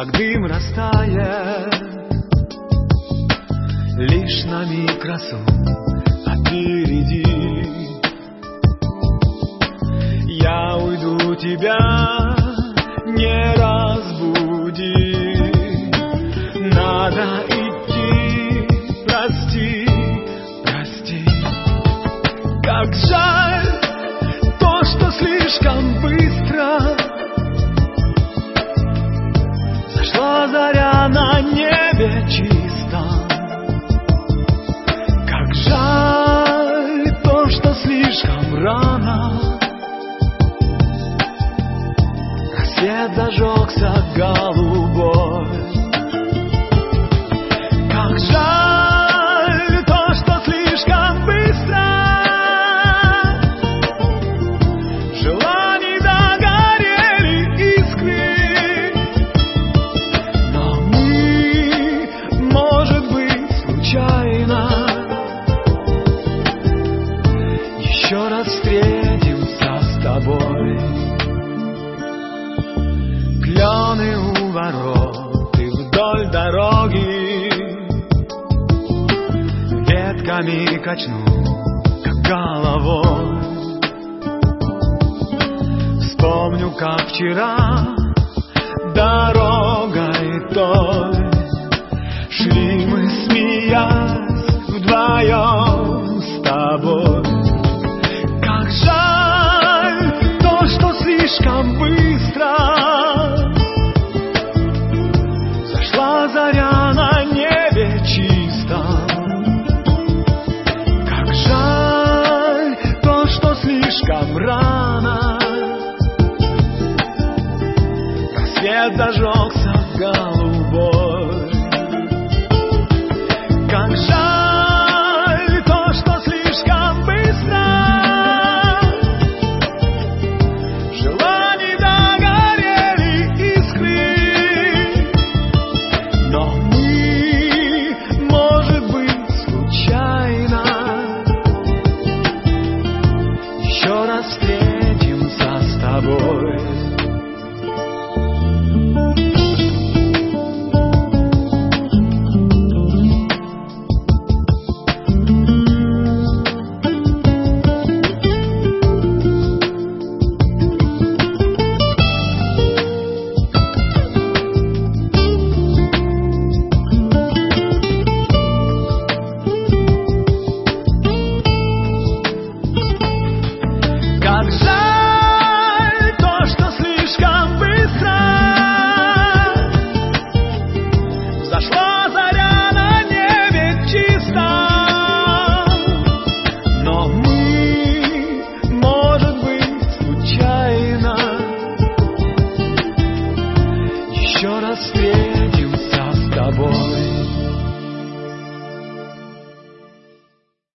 как дым растает, лишь на миг красу опереди. Я уйду, тебя не разбуди. Надо идти, прости, прости. Как жаль то, что слишком быстро зашла заря на небе чистом. Как жаль то, что слишком рано рассвет зажегся голубой. Как жаль то, что слишком быстро в желании догорели искры. Но мы, может быть, случайно еще раз встретимся с тобой. Клены у ворот и вдоль дороги ветками качну, как головой. Вспомню, как вчера дорогой той шли мы, смеясь, вдвоем с тобой. Как жаль то, что слишком быстро зашла заря на небе чистом. Как жаль то, что слишком рано рассвет зажегся голубой.